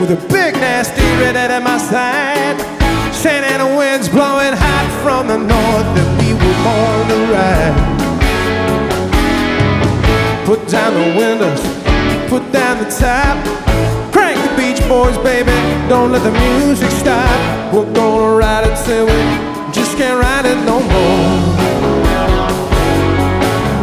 with a big nasty redhead at my side. Santa Ana winds blowing hot from the north, that we were born to ride. Put down the windows, put down the top, crank the Beach Boys, baby, don't let the music stop. We're gonna ride it till we just can't ride it no more.